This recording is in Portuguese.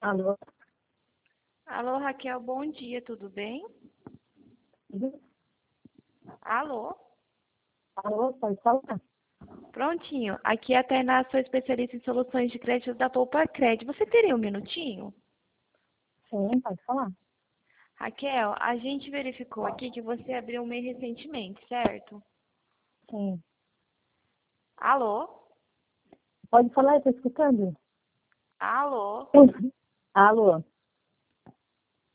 Alô? Alô, Raquel, bom dia, tudo bem? Alô? Alô, pode falar? Prontinho. Aqui é a Tainá, sou especialista em soluções de crédito da Poupa Cred. Você teria um minutinho? Sim, pode falar. Raquel, a gente verificou aqui que você abriu um MEI recentemente, certo? Sim. Alô? Pode falar, eu tô escutando. Alô? Alô?